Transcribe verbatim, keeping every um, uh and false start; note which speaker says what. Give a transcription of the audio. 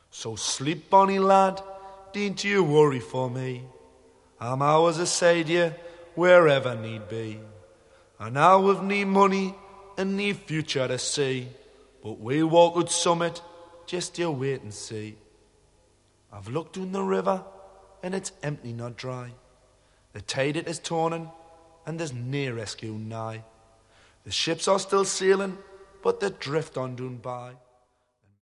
Speaker 1: So sleep, bonny lad, dean't you worry for me. I'm always aside you, wherever need be. And now we've nee money and nee future to see, but we'll walk out summit, just you wait and see. I've looked down the river, and it's empty, not dry. The tide it is turning, and there's nae rescue nigh. The ships are still sailing, but they drift on down by.